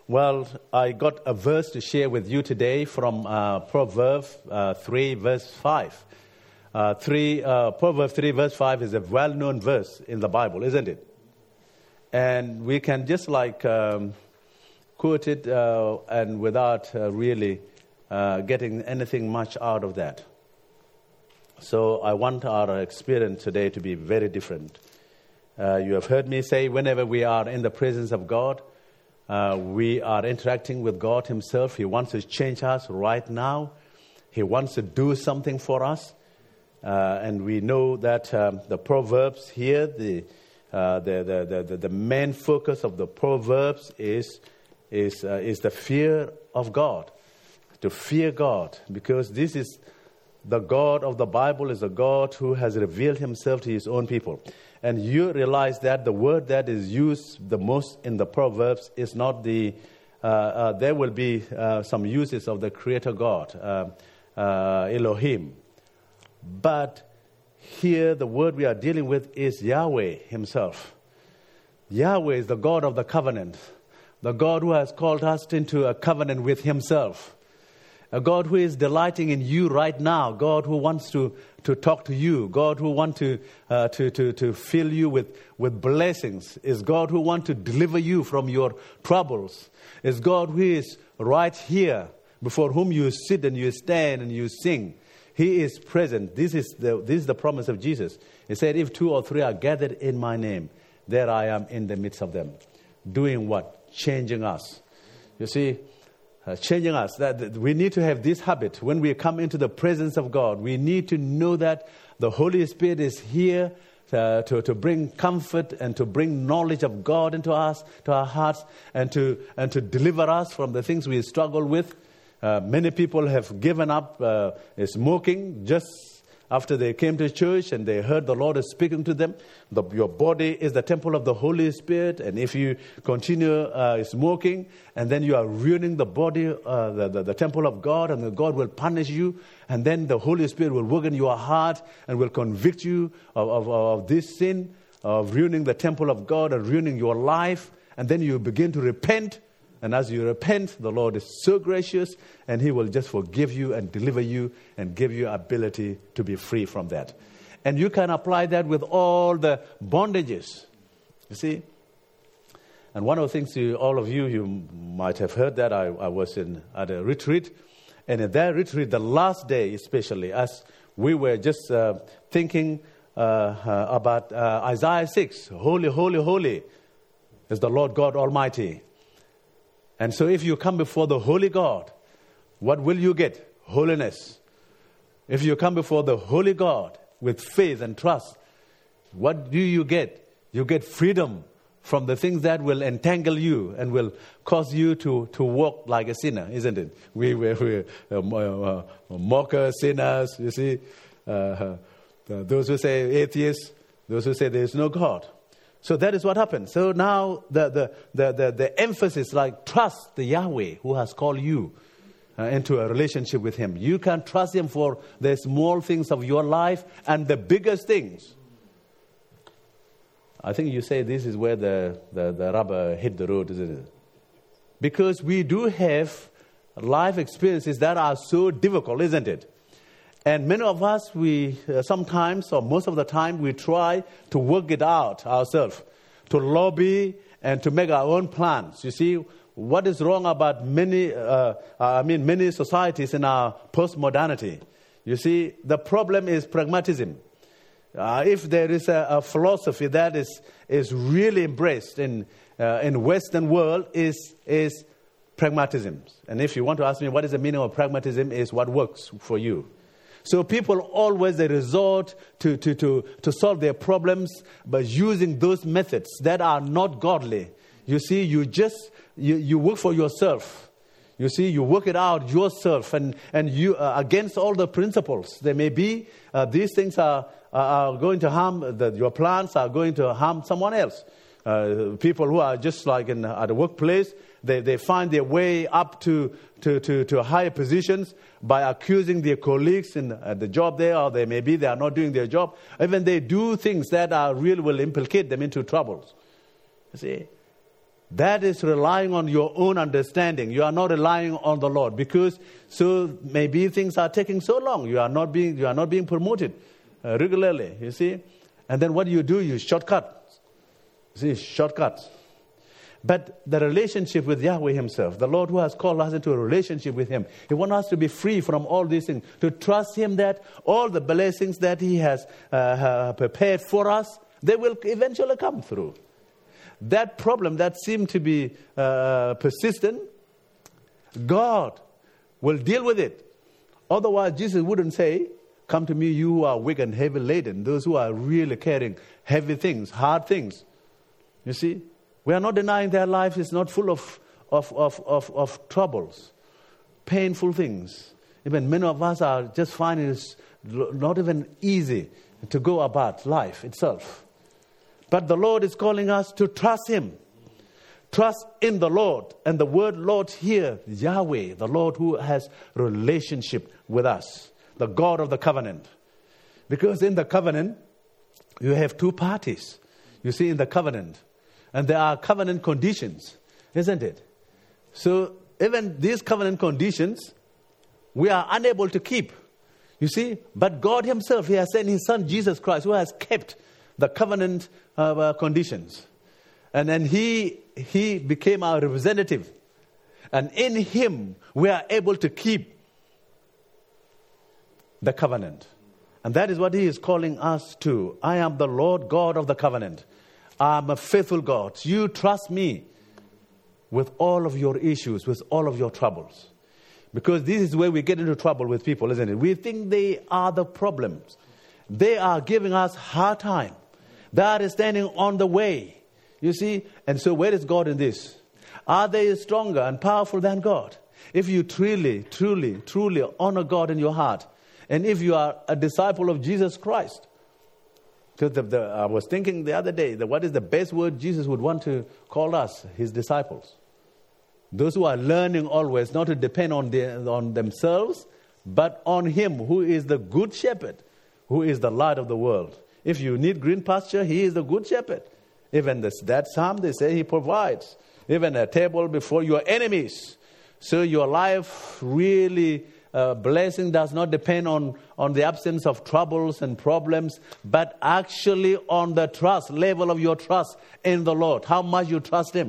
Well, I got a verse to share with you today from Proverbs 3, verse 5. Proverbs 3, verse 5 is a well-known verse in the Bible, isn't it? And we can just quote it and without really getting anything much out of that. So I want our experience today to be very different. You have heard me say whenever we are in the presence of God, we are interacting with God himself. He wants to change us right now. He wants to do something for us. And we know that the Proverbs here, the main focus of the Proverbs is the fear of God. To fear God. Because this is the God of the Bible is a God who has revealed himself to his own people. And you realize that the word that is used the most in the Proverbs is not the... there will be some uses of the Creator God, Elohim. But here the word we are dealing with is Yahweh himself. Yahweh is the God of the covenant. The God who has called us into a covenant with himself. A God who is delighting in you right now. God who wants to talk to you. God who wants to fill you with blessings. Is God who wants to deliver you from your troubles. Is God who is right here before whom you sit and you stand and you sing. He is present. This is the promise of Jesus. He said, if 2 or 3 are gathered in my name, there I am in the midst of them. Doing what? Changing us. You see, changing us. That we need to have this habit. When we come into the presence of God, we need to know that the Holy Spirit is here to bring comfort and to bring knowledge of God into us, to our hearts, and to deliver us from the things we struggle with. Many people have given up smoking just after they came to church and they heard the Lord is speaking to them. Your body is the temple of the Holy Spirit, and if you continue smoking, and then you are ruining the body, the temple of God, and God will punish you, and then the Holy Spirit will work in your heart and will convict you of this sin, of ruining the temple of God and ruining your life, and then you begin to repent. And as you repent, the Lord is so gracious, and he will just forgive you and deliver you and give you ability to be free from that. And you can apply that with all the bondages, you see. And one of the things all of you might have heard that I was at a retreat. And at that retreat, the last day especially, as we were just thinking about Isaiah 6, holy, holy, holy is the Lord God Almighty. And so if you come before the holy God, what will you get? Holiness. If you come before the holy God with faith and trust, what do you get? You get freedom from the things that will entangle you and will cause you to walk like a sinner, isn't it? We're mockers, sinners, you see. Those who say atheists, those who say there is no God. So that is what happened. So now the emphasis, trust the Yahweh who has called you into a relationship with him. You can trust him for the small things of your life and the biggest things. I think you say this is where the rubber hit the road, isn't it? Because we do have life experiences that are so difficult, isn't it? And many of us, we sometimes, or most of the time, we try to work it out ourselves, to lobby and to make our own plans. You see, what is wrong about many societies in our postmodernity? You see, the problem is pragmatism. If there is a philosophy that is really embraced in Western world, is pragmatism. And if you want to ask me what is the meaning of pragmatism, is what works for you. So people always they resort to solve their problems by using those methods that are not godly. You see, you work for yourself. You see, you work it out yourself, and you against all the principles. There may be these things are going to harm your plans are going to harm someone else. People who are just like at the workplace, they find their way up to higher positions by accusing their colleagues at the job there, or they are not doing their job. Even they do things that really will implicate them into troubles. You see, That is relying on your own understanding. You are not relying on the Lord, because so maybe things are taking so long. You are not being promoted regularly, you see. And then what do? You shortcut. You see, shortcuts. But the relationship with Yahweh himself, the Lord who has called us into a relationship with him, he wants us to be free from all these things, to trust him that all the blessings that he has prepared for us, they will eventually come through. That problem that seemed to be persistent, God will deal with it. Otherwise, Jesus wouldn't say, "Come to me, you who are weak and heavy laden," those who are really carrying heavy things, hard things. You see? We are not denying that life is not full of troubles, painful things. Even many of us are just finding it not even easy to go about life itself. But the Lord is calling us to trust him. Trust in the Lord. And the word Lord here, Yahweh, the Lord who has relationship with us, the God of the covenant. Because in the covenant, you have two parties. You see, in the covenant. And there are covenant conditions, isn't it? So even these covenant conditions, we are unable to keep. You see, but God himself, he has sent his son Jesus Christ, who has kept the covenant conditions. And then he became our representative. And in him, we are able to keep the covenant. And that is what he is calling us to. I am the Lord God of the covenant. I'm a faithful God. You trust me with all of your issues, with all of your troubles. Because this is where we get into trouble with people, isn't it? We think they are the problems. They are giving us hard time. They are standing on the way. You see? And so where is God in this? Are they stronger and powerful than God? If you truly, truly, truly honor God in your heart, and if you are a disciple of Jesus Christ, because I was thinking the other day, what is the best word Jesus would want to call us, his disciples? Those who are learning always not to depend on themselves, but on him who is the good shepherd, who is the light of the world. If you need green pasture, he is the good shepherd. Even that psalm, they say he provides. Even a table before your enemies. So your life really... blessing does not depend on the absence of troubles and problems, but actually on the trust, level of your trust in the Lord. How much you trust him.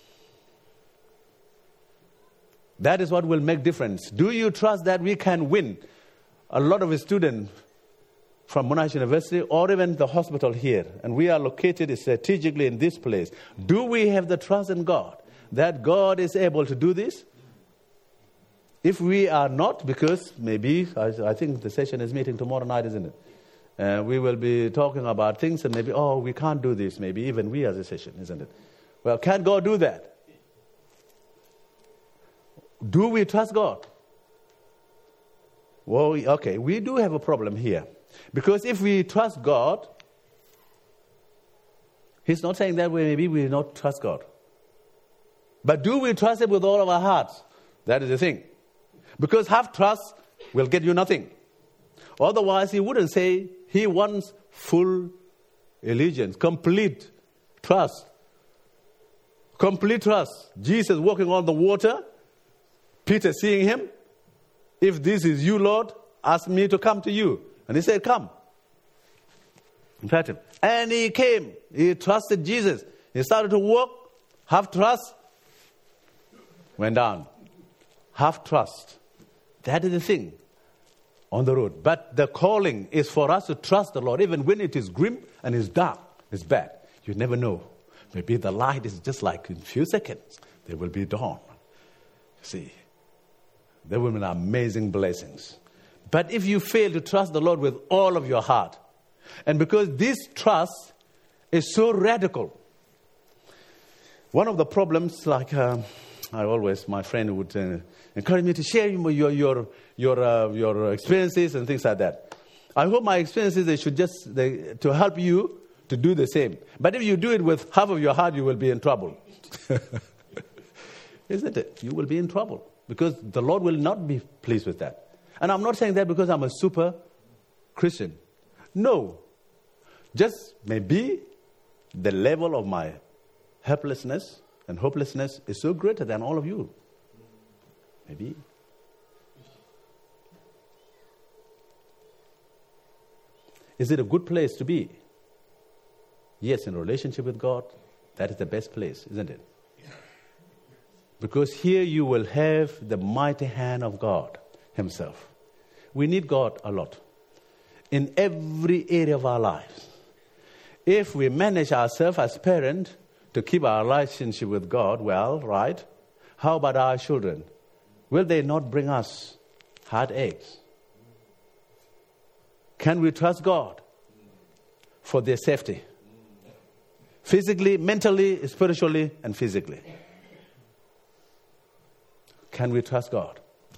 That is what will make difference. Do you trust that we can win? A lot of students from Monash University or even the hospital here, and we are located strategically in this place. Do we have the trust in God that God is able to do this? If we are not, because maybe, I think the session is meeting tomorrow night, isn't it? We will be talking about things and maybe, we can't do this. Maybe even we as a session, isn't it? Well, can God do that? Do we trust God? Well, okay, we do have a problem here. Because if we trust God, he's not saying that maybe we will not trust God. But do we trust him with all of our hearts? That is the thing. Because half trust will get you nothing. Otherwise, he wouldn't say he wants full allegiance, complete trust. Complete trust. Jesus walking on the water, Peter seeing him. If this is you, Lord, ask me to come to you. And he said, come. And he came. He trusted Jesus. He started to walk. Half trust went down. Half trust. That is the thing on the road. But the calling is for us to trust the Lord, even when it is grim and it's dark, it's bad. You never know. Maybe the light is just like in a few seconds, there will be dawn. See, there will be amazing blessings. But if you fail to trust the Lord with all of your heart, and because this trust is so radical, one of the problems, like my friend would encourage me to share your experiences and things like that. I hope my experiences, they should to help you to do the same. But if you do it with half of your heart, you will be in trouble. Isn't it? You will be in trouble because the Lord will not be pleased with that. And I'm not saying that because I'm a super Christian. No. Just maybe the level of my helplessness and hopelessness is so greater than all of you. Maybe. Is it a good place to be? Yes, in a relationship with God, that is the best place, isn't it? Because here you will have the mighty hand of God himself. We need God a lot in every area of our lives. If we manage ourselves as parents to keep our relationship with God well, right? How about our children? Will they not bring us heartaches? Can we trust God for their safety? Physically, mentally, spiritually, and physically. Can we trust God?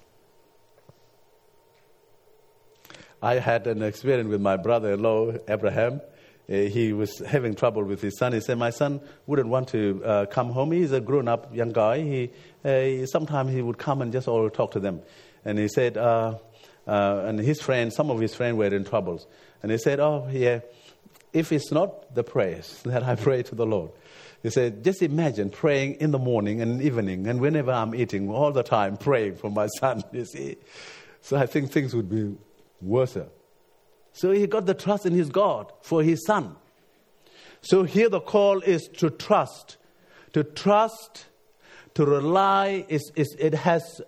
I had an experience with my brother-in-law, Abraham. He was having trouble with his son. He said, my son wouldn't want to come home. He's a grown-up young guy. Sometimes he would come and just all talk to them. And he said, and his friends, some of his friends were in troubles. And he said, oh, yeah, if it's not the prayers that I pray to the Lord. He said, just imagine praying in the morning and evening and whenever I'm eating, all the time praying for my son, you see. So I think things would be worse. So he got the trust in his God for his son. So here the call is to trust. To trust, to rely, it has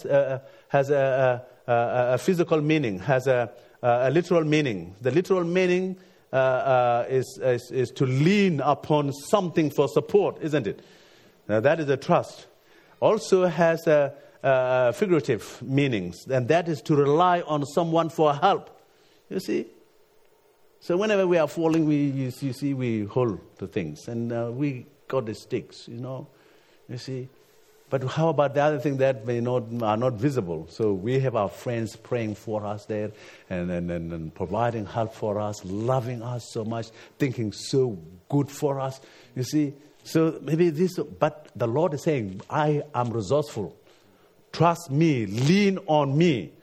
a physical meaning, has a literal meaning. The literal meaning is to lean upon something for support, isn't it? Now that is a trust. Also has a figurative meanings, and that is to rely on someone for help. You see? So whenever we are falling, you see, we hold to things, and we got the sticks, you see. But how about the other thing that are not visible? So we have our friends praying for us there and providing help for us, loving us so much, thinking so good for us. You see, so maybe this, but the Lord is saying, I am resourceful. Trust me, lean on me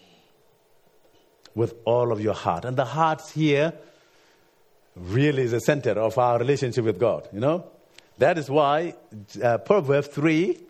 with all of your heart. And the heart here really is the center of our relationship with God, That is why Proverbs 3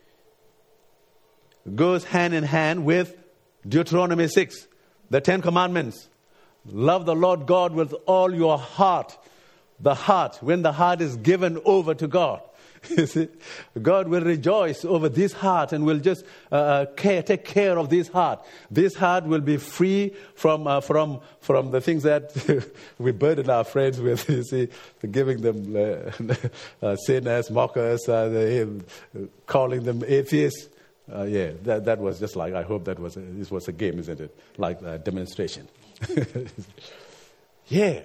goes hand in hand with Deuteronomy 6, the 10 Commandments. Love the Lord God with all your heart. The heart, when the heart is given over to God, you see, God will rejoice over this heart and will just take care of this heart. This heart will be free from the things that we burden our friends with, you see, giving them sinners, mockers, calling them atheists. That was just like, I hope this was a game, isn't it? Like a demonstration. Yeah.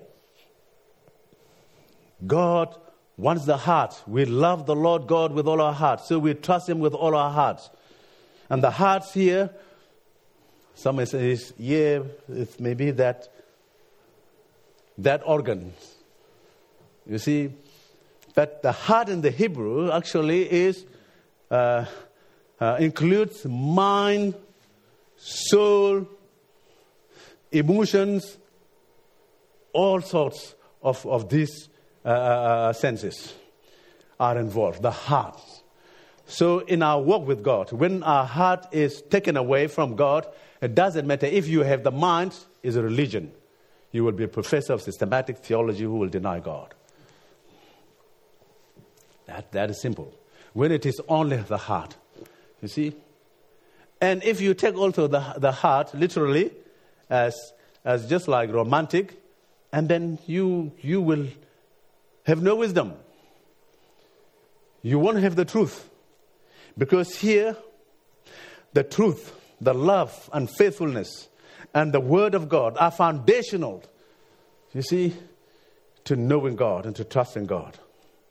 God wants the heart. We love the Lord God with all our heart. So we trust Him with all our hearts. And the hearts here, some say, it's maybe that organ. You see, but the heart in the Hebrew actually is includes mind, soul, emotions, all sorts of these senses are involved, the heart. So in our walk with God, when our heart is taken away from God, it doesn't matter if you have the mind, is a religion. You will be a professor of systematic theology who will deny God. That is simple. When it is only the heart, you see. And if you take also the heart literally as just like romantic, and then you will have no wisdom. You won't have the truth. Because here, the truth, the love and faithfulness and the Word of God are foundational, you see, to knowing God and to trusting God.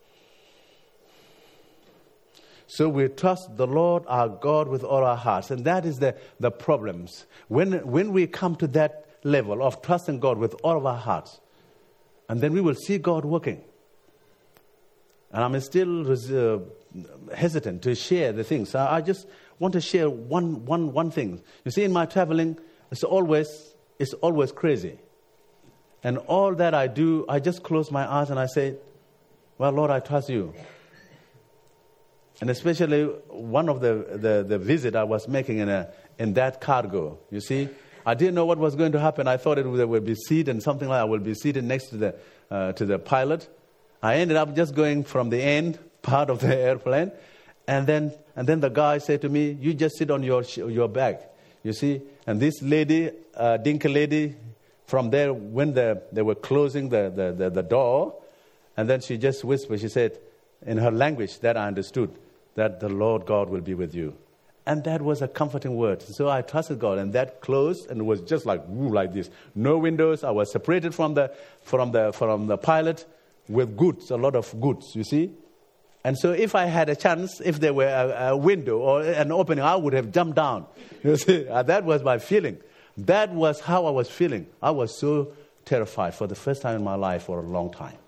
So we trust the Lord our God with all our hearts. And that is the problems. When we come to that level of trusting God with all of our hearts, and then we will see God working. And I'm still hesitant to share the things. I just want to share one thing. You see, in my traveling, it's always crazy. And all that I do, I just close my eyes and I say, well, Lord, I trust you. And especially one of the visit I was making in that cargo. You see, I didn't know what was going to happen. I thought there would be seat and something like that. I will be seated next to the pilot. I ended up just going from the end part of the airplane, and then the guy said to me, "You just sit on your bag." You see, and this lady, Dinka lady, from there when they were closing the door, and then she just whispered. She said, in her language that I understood, that the Lord God will be with you. And that was a comforting word. So I trusted God, and that closed, and it was just like this. No windows. I was separated from the pilot with goods, a lot of goods, you see. And so if I had a chance, if there were a window or an opening, I would have jumped down. You see, that was my feeling. That was how I was feeling. I was so terrified for the first time in my life for a long time.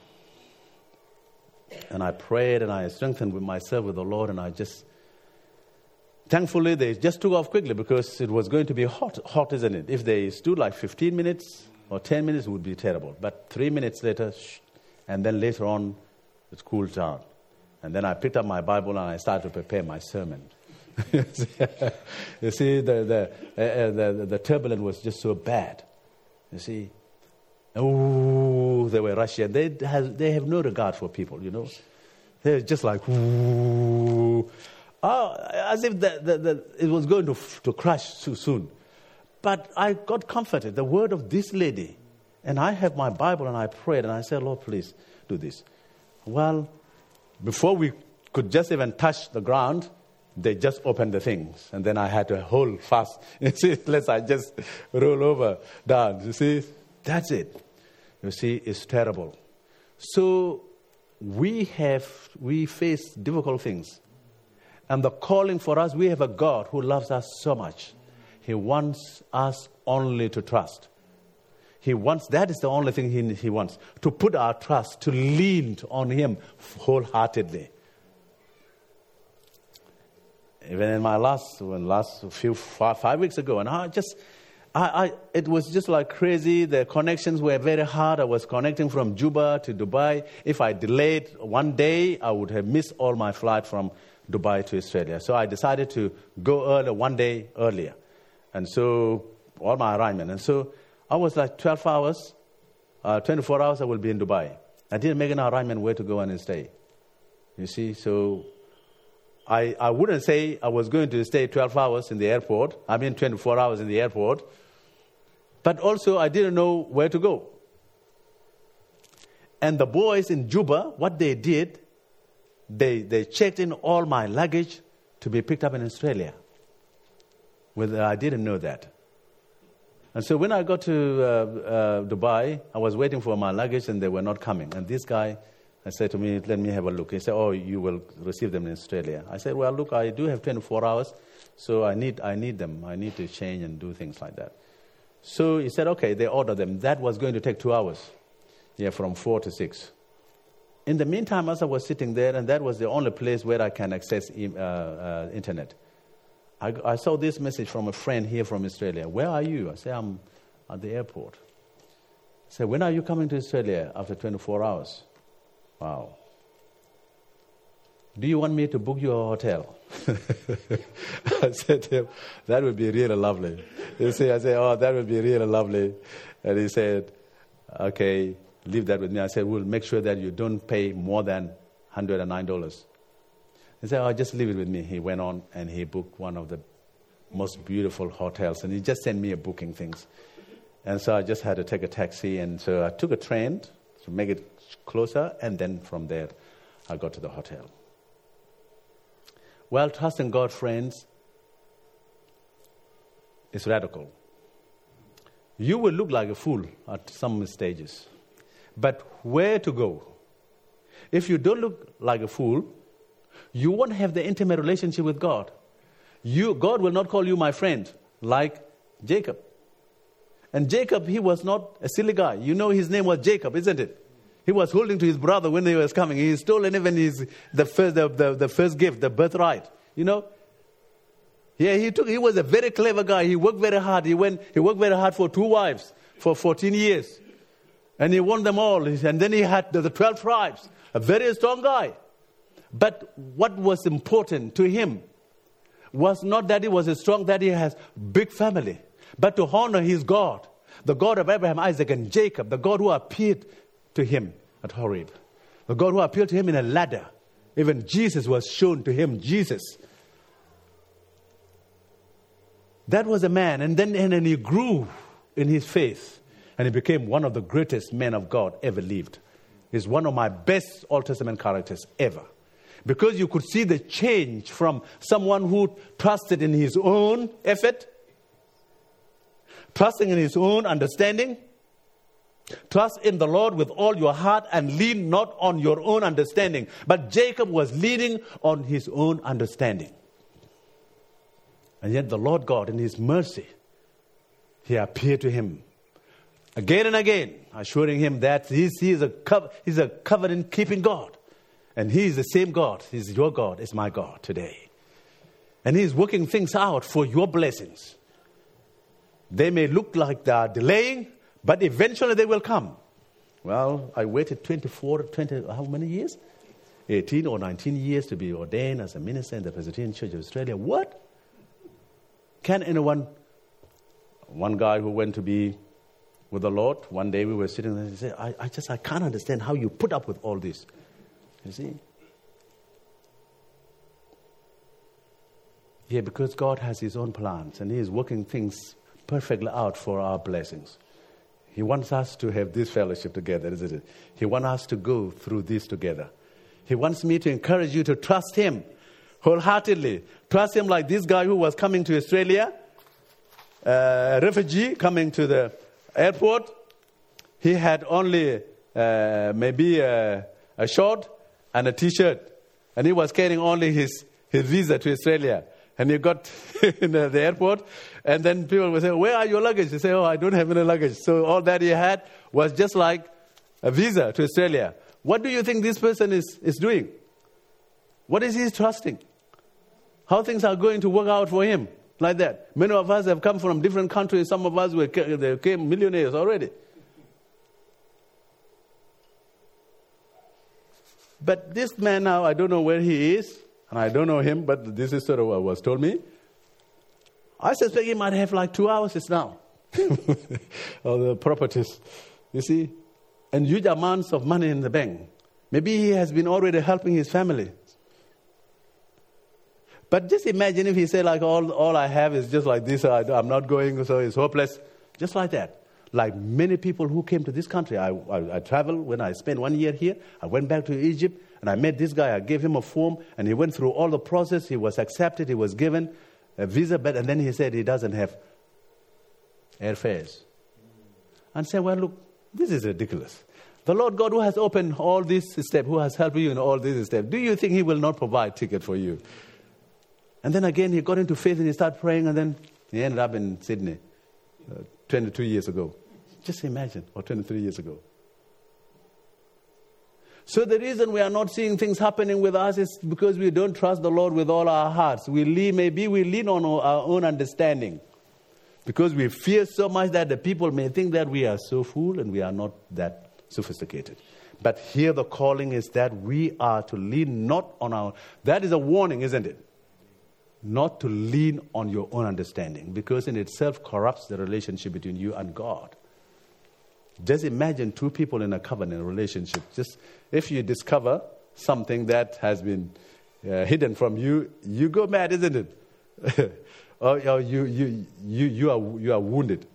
And I prayed and I strengthened with myself with the Lord, and I just, thankfully they just took off quickly because it was going to be hot, isn't it? If they stood like 15 minutes or 10 minutes, it would be terrible. But 3 minutes later, and then later on, it cooled down. And then I picked up my Bible and I started to prepare my sermon. You see, the turbulence was just so bad. You see, they were rushing. They have no regard for people, you know. They're just like, as if it was going to crash too soon. But I got comforted. The word of this lady, and I have my Bible and I prayed and I said, "Lord, please do this." Well, before we could just even touch the ground, they just opened the things. And then I had to hold fast. You see, lest I just roll over down. You see, that's it. You see, it's terrible. So we face difficult things. And the calling for us, we have a God who loves us so much. He wants us only to trust. That is the only thing he wants, to put our trust, to lean on him wholeheartedly. Even in my last 5 weeks ago, and it was just like crazy. The connections were very hard. I was connecting from Juba to Dubai. If I delayed one day, I would have missed all my flight from Dubai to Australia. So I decided to go one day earlier. And so, all my arrangement. And so, I was like 12 hours, 24 hours I will be in Dubai. I didn't make an arrangement where to go and stay. You see, so I wouldn't say I was going to stay 12 hours in the airport. 24 hours in the airport. But also I didn't know where to go. And the boys in Juba, what they did, they checked in all my luggage to be picked up in Australia. I didn't know that. And so when I got to Dubai, I was waiting for my luggage and they were not coming. And this guy said to me, "Let me have a look." He said, "Oh, you will receive them in Australia." I said, "Well, look, I do have 24 hours, so I need them. I need to change and do things like that." So he said, "Okay," they ordered them. That was going to take 2 hours, from 4 to 6. In the meantime, as I was sitting there, and that was the only place where I can access internet, I saw this message from a friend here from Australia. "Where are you?" I said, "I'm at the airport." He said, "When are you coming to Australia?" "After 24 hours. Wow. "Do you want me to book you a hotel?" I said to him, "That would be really lovely." I said, "Oh, that would be really lovely." And he said, "Okay, leave that with me." I said, "We'll make sure that you don't pay more than $109. He said, "Oh, just leave it with me." He went on and he booked one of the most beautiful hotels. And he just sent me a booking things. And so I just had to take a taxi. And so I took a train to make it closer. And then from there, I got to the hotel. Well, trusting God, friends, is radical. You will look like a fool at some stages. But where to go? If you don't look like a fool, you won't have the intimate relationship with God. God will not call you my friend, like Jacob. And Jacob, he was not a silly guy. You know his name was Jacob, isn't it? He was holding to his brother when he was coming. He stole even the first gift, the birthright. You know? Yeah, he was a very clever guy. He worked very hard. He worked very hard for 2 wives for 14 years. And he won them all. And then he had the 12 tribes. A very strong guy. But what was important to him was not that he was strong, that he has big family, but to honor his God, the God of Abraham, Isaac, and Jacob, the God who appeared to him at Horeb, the God who appeared to him in a ladder. Even Jesus was shown to him, Jesus. That was a man, and then he grew in his faith, and he became one of the greatest men of God ever lived. He's one of my best Old Testament characters ever. Because you could see the change from someone who trusted in his own effort, trusting in his own understanding, trust in the Lord with all your heart and lean not on your own understanding. But Jacob was leaning on his own understanding. And yet the Lord God, in his mercy, he appeared to him again and again, assuring him that he's a covenant-keeping God. And he is the same God. He's your God, is my God today. And he's working things out for your blessings. They may look like they are delaying, but eventually they will come. Well, I waited 20, how many years? 18 or 19 years to be ordained as a minister in the Presbyterian Church of Australia. What? Can anyone... One guy who went to be with the Lord, one day we were sitting there and he said, I can't understand how you put up with all this. You see? Yeah, because God has his own plans and he is working things perfectly out for our blessings. He wants us to have this fellowship together, isn't it? He wants us to go through this together. He wants me to encourage you to trust him wholeheartedly. Trust him like this guy who was coming to Australia, a refugee coming to the airport. He had only maybe a short and a t-shirt. And he was carrying only his visa to Australia. And he got in the airport. And then people would say, where are your luggage? He said, I don't have any luggage. So all that he had was just like a visa to Australia. What do you think this person is doing? What is he trusting? How things are going to work out for him like that? Many of us have come from different countries. Some of us they came millionaires already. But this man now, I don't know where he is, and I don't know him, but this is sort of what was told me. I suspect he might have like 2 houses now. Or the properties, you see, and huge amounts of money in the bank. Maybe he has been already helping his family. But just imagine if he said, like, all I have is just like this, I'm not going, so it's hopeless. Just like that. Like many people who came to this country. I traveled when I spent 1 year here. I went back to Egypt, and I met this guy. I gave him a form, and he went through all the process. He was accepted. He was given a visa, and then he said he doesn't have airfares. And said, well, look, this is ridiculous. The Lord God who has opened all these steps, who has helped you in all these steps, do you think he will not provide ticket for you? And then again, he got into faith and he started praying, and then he ended up in Sydney 22 years ago. Just imagine, or 23 years ago. So the reason we are not seeing things happening with us is because we don't trust the Lord with all our hearts. Maybe we lean on our own understanding. Because we fear so much that the people may think that we are so fool and we are not that sophisticated. But here the calling is that we are to lean not on our... That is a warning, isn't it? Not to lean on your own understanding, because in itself corrupts the relationship between you and God. Just imagine two people in a covenant relationship. Just if you discover something that has been hidden from you, you go mad, isn't it? or you are wounded.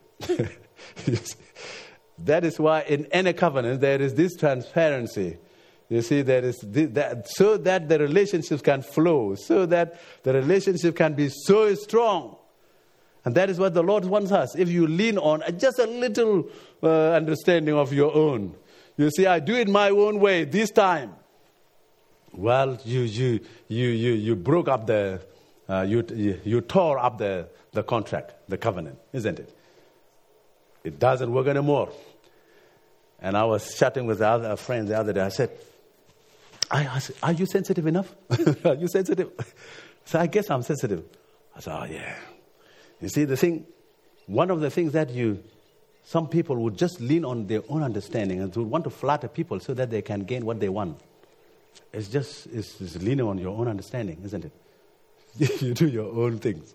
That is why in any covenant there is this transparency. You see, there is that, so that the relationships can flow, so that the relationship can be so strong. And that is what the Lord wants us. If you lean on just a little understanding of your own. You see, I do it my own way this time. Well, you broke up you tore up the contract, the covenant, isn't it? It doesn't work anymore. And I was chatting with the other friend the other day. I said, are you sensitive enough? Are you sensitive? So I guess I'm sensitive. I said, oh yeah. You see, one of the things that some people would just lean on their own understanding and would want to flatter people so that they can gain what they want. It's leaning on your own understanding, isn't it? You do your own things.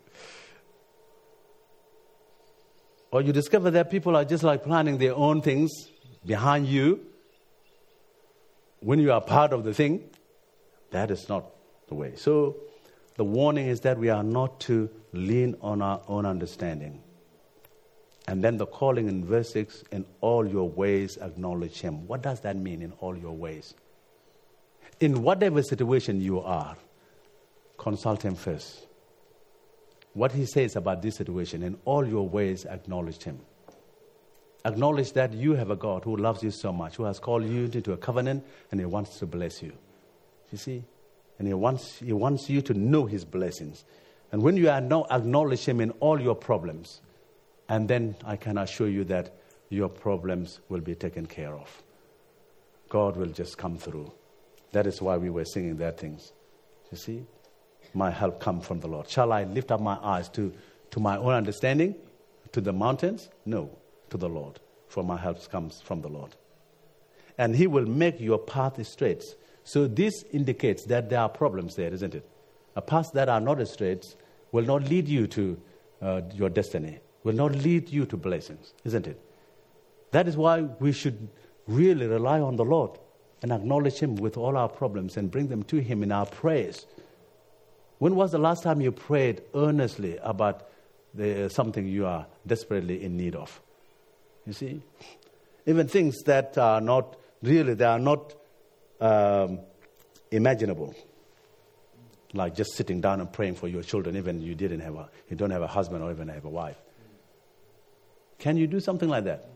Or you discover that people are just like planning their own things behind you. When you are part of the thing, that is not the way. So the warning is that we are not to lean on our own understanding. And then the calling in verse 6, in all your ways acknowledge him. What does that mean, in all your ways? In whatever situation you are, consult him first. What he says about this situation, in all your ways acknowledge him. Acknowledge that you have a God who loves you so much, who has called you into a covenant, and he wants to bless you. You see? And he wants you to know his blessings. And when you acknowledge him in all your problems, and then I can assure you that your problems will be taken care of. God will just come through. That is why we were singing that things. You see? My help comes from the Lord. Shall I lift up my eyes to my own understanding? To the mountains? No, to the Lord. For my help comes from the Lord. And he will make your path straight. So this indicates that there are problems there, isn't it? A path that are not straight will not lead you to your destiny. Will not lead you to blessings, isn't it? That is why we should really rely on the Lord and acknowledge him with all our problems and bring them to him in our prayers. When was the last time you prayed earnestly about something you are desperately in need of? You see? Even things that are not really, they are not imaginable. Like just sitting down and praying for your children, even you don't have a husband or even have a wife. Can you do something like that?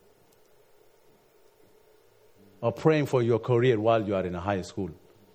Or praying for your career while you are in a high school.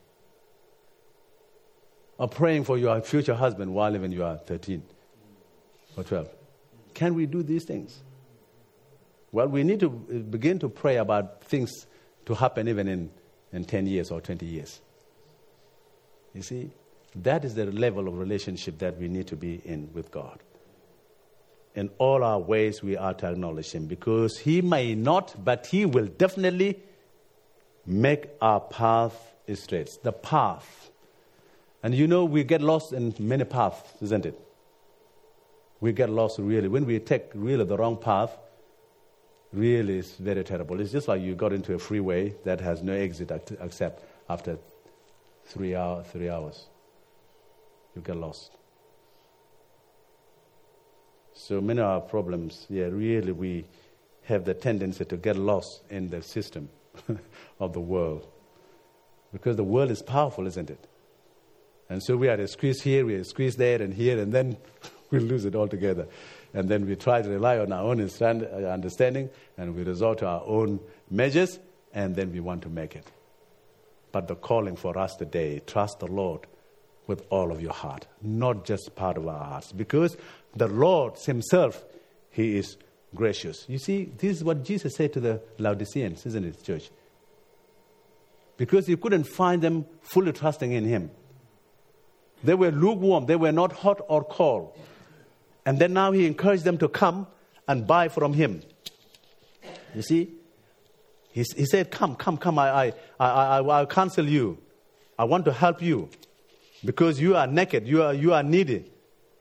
Or praying for your future husband while even you are 13 or 12. Can we do these things? Well, we need to begin to pray about things to happen even in 10 years or 20 years. You see, that is the level of relationship that we need to be in with God. In all our ways, we are to acknowledge him, because he may not, but he will definitely make our path straight. The path. And you know, we get lost in many paths, isn't it? We get lost really. When we take really the wrong path, really it's very terrible. It's just like you got into a freeway that has no exit except after 3 hours. You get lost. So many of our problems, really we have the tendency to get lost in the system of the world. Because the world is powerful, isn't it? And so we are squeezed here, we are squeezed there and here, and then we lose it altogether. And then we try to rely on our own understanding, and we resort to our own measures, and then we want to make it. But the calling for us today, trust the Lord with all of your heart, not just part of our hearts. Because the Lord himself, he is gracious. You see, this is what Jesus said to the Laodiceans, isn't it, church? Because he couldn't find them fully trusting in him. They were lukewarm. They were not hot or cold. And then now he encouraged them to come and buy from him. You see? He said, come. I'll counsel you. I want to help you. Because you are naked. You are needy.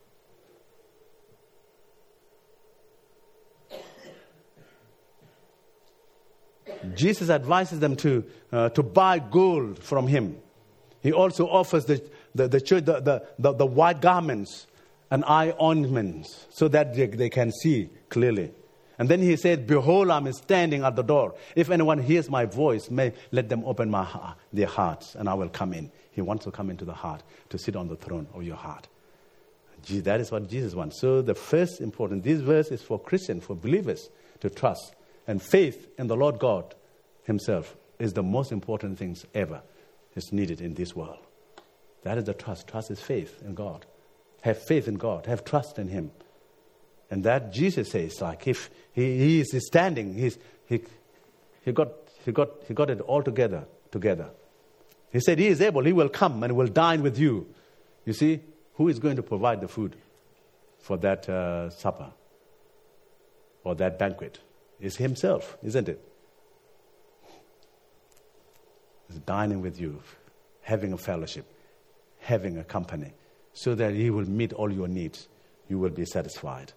Jesus advises them to buy gold from him. He also offers the church the white garments and eye ornaments so that they can see clearly. And then he said, behold, I'm standing at the door. If anyone hears my voice, may let them open their hearts, and I will come in. He wants to come into the heart, to sit on the throne of your heart. That is what Jesus wants. So the first important, this verse is for Christians, for believers to trust. And faith in the Lord God himself is the most important things ever is needed in this world. That is the trust. Trust is faith in God. Have faith in God. Have trust in him. And that Jesus says, like if he is standing, he got it all together. He said he is able, he will come and will dine with you. You see, who is going to provide the food for that supper or that banquet? It's himself, isn't it? is dining with you, having a fellowship, having a company, so that He will meet all your needs. You will be satisfied.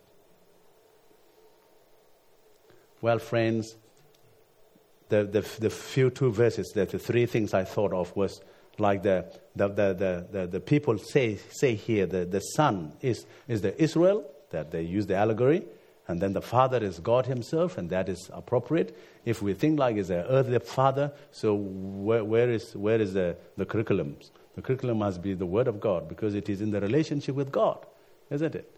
Well, friends, the few two verses, the three things I thought of was like the people say here, the son is the Israel, that they use the allegory, and then the father is God Himself, and that is appropriate. If we think like it's an earthly father, so where is the curriculum? The curriculum must be the Word of God, because it is in the relationship with God, isn't it?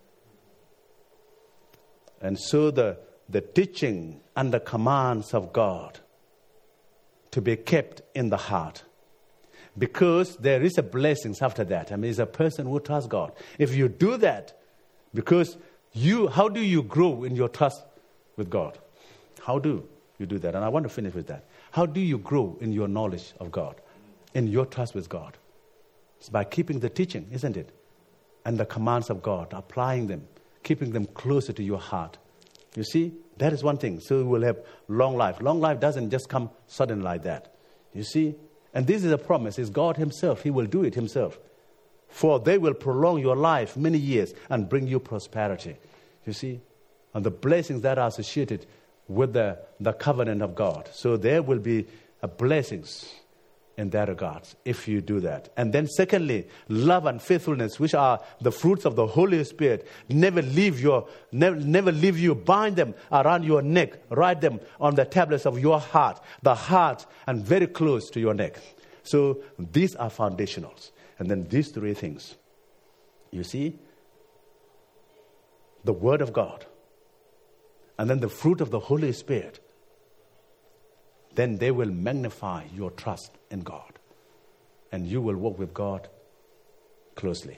And so the teaching and the commands of God to be kept in the heart, because there is a blessings after that. I mean, it's a person who trusts God. If you do that, because how do you grow in your trust with God? How do you do that? And I want to finish with that. How do you grow in your knowledge of God, in your trust with God? It's by keeping the teaching, isn't it? And the commands of God, applying them, keeping them closer to your heart. You see, that is one thing. So we will have long life. Long life doesn't just come sudden like that. You see? And this is a promise. It's God Himself. He will do it Himself. For they will prolong your life many years and bring you prosperity. You see? And the blessings that are associated with the covenant of God. So there will be blessings in that regards, if you do that. And then secondly, love and faithfulness, which are the fruits of the Holy Spirit, never leave you. Bind them around your neck. Write them on the tablets of your heart, the heart, and very close to your neck. So these are foundationals. And then these three things, you see, the Word of God, and then the fruit of the Holy Spirit, then they will magnify your trust in God. And you will walk with God closely.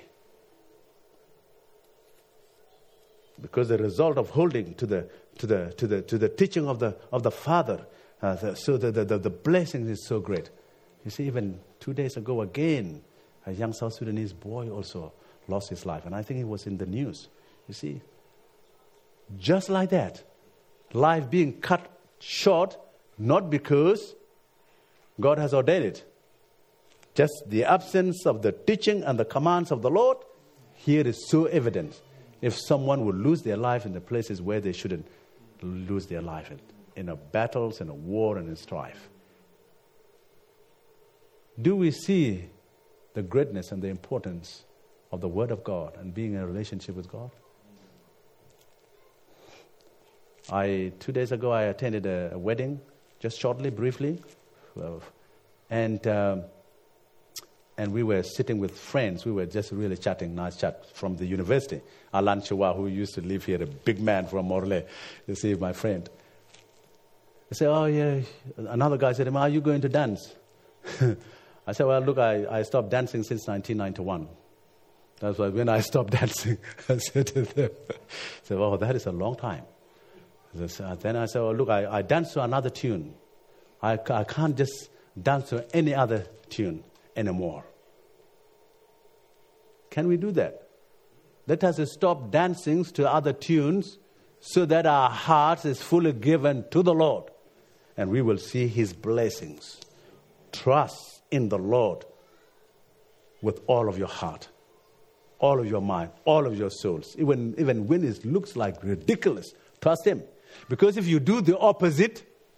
Because the result of holding to the teaching of the Father, so the blessing is so great. You see, even 2 days ago again, a young South Sudanese boy also lost his life. And I think it was in the news. You see, just like that, life being cut short, not because God has ordained it. Just the absence of the teaching and the commands of the Lord, here is so evident. If someone would lose their life in the places where they shouldn't lose their life, in a battles, in a war, and in strife. Do we see the greatness and the importance of the Word of God and being in a relationship with God? 2 days ago, I attended a wedding, just shortly, briefly, and we were sitting with friends. We were just really chatting, nice chat from the university. Alan Chua, who used to live here, a big man from Morley, you see, my friend. I said, oh yeah. Another guy said, are you going to dance? I said, well, look, I stopped dancing since 1991. That's why when I stopped dancing, I said to them, oh, that is a long time. Then I said, oh, look, I dance to another tune. I can't just dance to any other tune anymore. Can we do that? Let us stop dancing to other tunes so that our hearts is fully given to the Lord. And we will see His blessings. Trust in the Lord with all of your heart, all of your mind, all of your souls. Even when it looks like ridiculous, trust Him. Because if you do the opposite,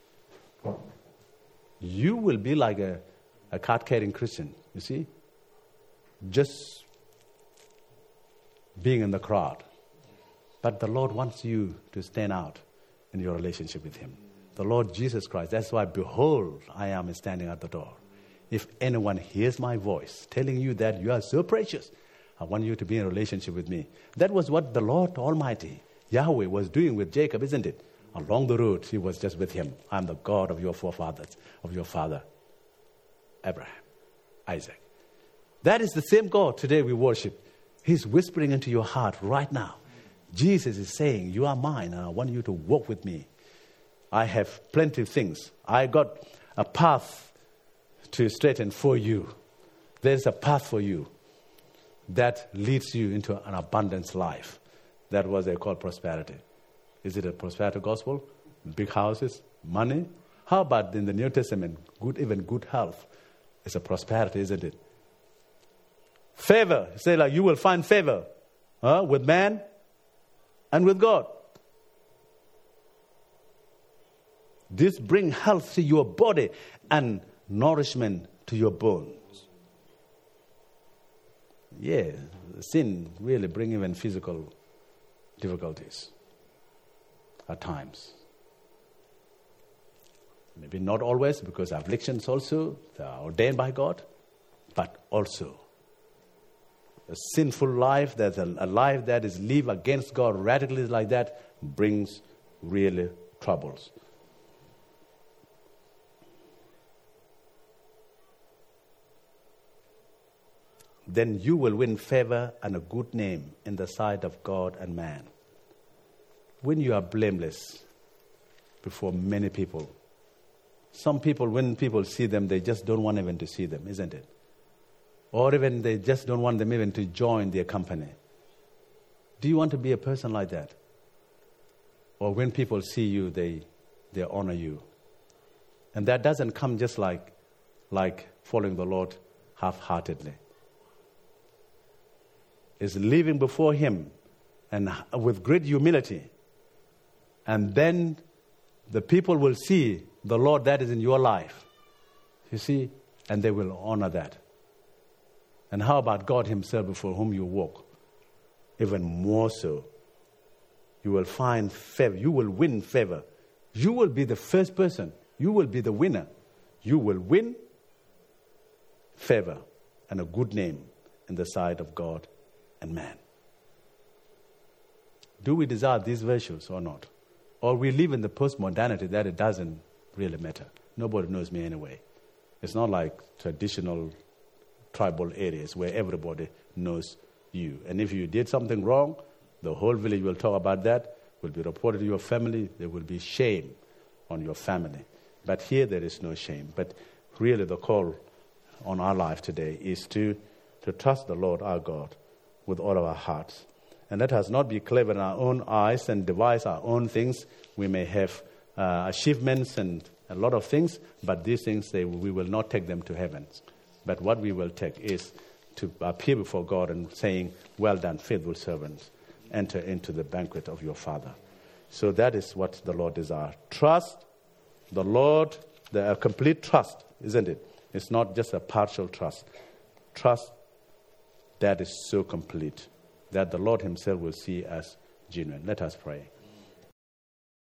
you will be like a card-carrying Christian, you see? Just being in the crowd. But the Lord wants you to stand out in your relationship with Him. The Lord Jesus Christ. That's why, behold, I am standing at the door. If anyone hears my voice telling you that you are so precious, I want you to be in a relationship with me. That was what the Lord Almighty, Yahweh, was doing with Jacob, isn't it? Along the road, He was just with him. I'm the God of your forefathers, of your father, Abraham, Isaac. That is the same God today we worship. He's whispering into your heart right now. Jesus is saying, you are mine, and I want you to walk with me. I have plenty of things. I got a path to straighten for you. There's a path for you that leads you into an abundance life. That was they call prosperity. Is it a prosperity gospel? Big houses, money? How about in the New Testament, even good health, It's a prosperity, isn't it? Favor. Say like you will find favor with man and with God. This brings health to your body and nourishment to your bones. Yeah, sin really brings even physical difficulties at times. Maybe not always, because afflictions also are ordained by God, but also a sinful life, that's a life that is lived against God radically like that, brings really troubles. Then you will win favor and a good name in the sight of God and man. When you are blameless before many people, some people, when people see them, they just don't want even to see them, isn't it? Or even they just don't want them even to join their company. Do you want to be a person like that? Or when people see you, they honor you. And that doesn't come just like following the Lord half-heartedly. It's living before Him and with great humility. And then the people will see the Lord that is in your life. You see? And they will honor that. And how about God Himself before whom you walk? Even more so. You will find favor. You will win favor. You will be the first person. You will be the winner. You will win favor and a good name in the sight of God and man. Do we desire these virtues or not? Or we live in the postmodernity that it doesn't really matter. Nobody knows me anyway. It's not like traditional tribal areas where everybody knows you. And if you did something wrong, the whole village will talk about that, will be reported to your family. There will be shame on your family. But here there is no shame. But really the call on our life today is to trust the Lord our God with all of our hearts. And let us not be clever in our own eyes and devise our own things. We may have achievements and a lot of things, but these things, we will not take them to heaven. But what we will take is to appear before God and saying, well done, faithful servants, enter into the banquet of your Father. So that is what the Lord desires. Trust the Lord, a complete trust, isn't it? It's not just a partial trust. Trust that is so complete that the Lord Himself will see as genuine. Let us pray.